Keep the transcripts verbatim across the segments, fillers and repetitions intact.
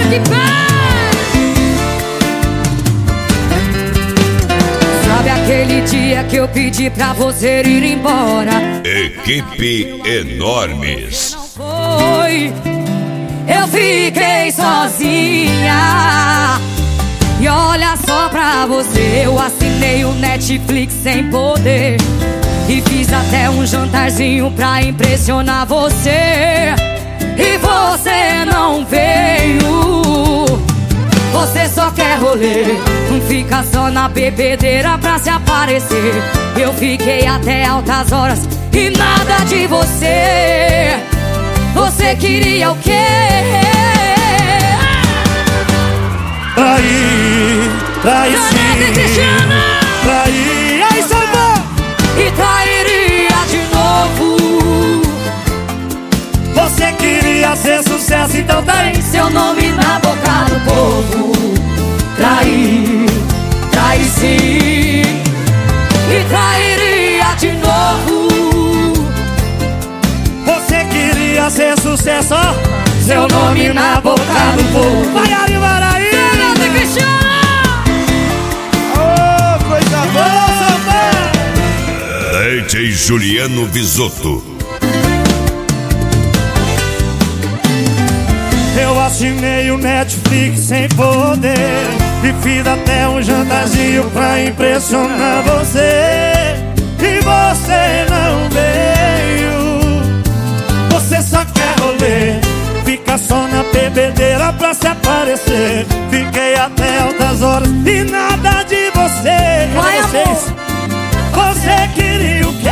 que sabe aquele dia que eu pedi pra você ir embora? Equipe Enormes. Não foi, eu fiquei sozinha. E olha só pra você, eu assinei o Netflix sem poder e fiz até um jantarzinho pra impressionar você. E você não veio. Você só quer rolê, não fica só na bebedeira pra se aparecer. Eu fiquei até altas horas e nada de você. Você queria o quê? Trair, trair sim, trair, aí salvou! E trairia de novo. Você queria ser sucesso, então tá aí Seu nome na boca do povo. Trair, trair sim. E trairia de novo. Você queria ser sucesso, ó. Seu nome na boca do povo. Vai ali, vai aí! Ô, coisa boa, D J Juliano Visotto. Eu assinei o Netflix sem poder e fiz até um jantarzinho pra impressionar você. E você não veio. Você só quer rolê, fica só na bebedeira pra se aparecer. Fiquei até altas horas e nada de você. Vai, vocês, você queria o quê?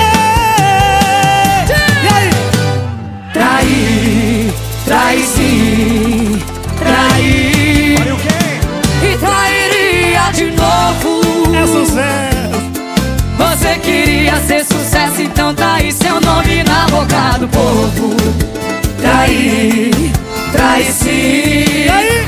E aí? Trair, trair sim. Trair. olha o quê? E trairia de novo. É sucesso. Você queria ser sucesso, então tá aí seu nome na boca do povo. Trair, trair sim. E aí?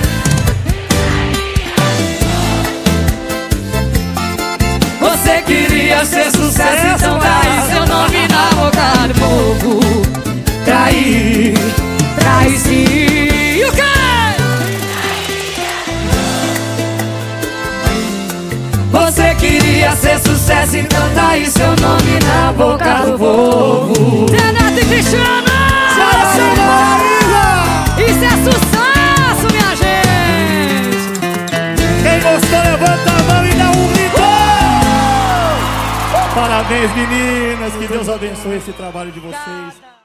Você queria ser sucesso, então tá aí seu nome na boca do povo. Trair, trair sim. E o quê? Você queria ser sucesso, então tá aí seu nome na boca do povo. Zé Neto e Cristiano! Isso é sucesso, minha gente! Quem gostou, levanta a mão e dá um grito. Parabéns, meninas. Que Deus abençoe esse trabalho de vocês.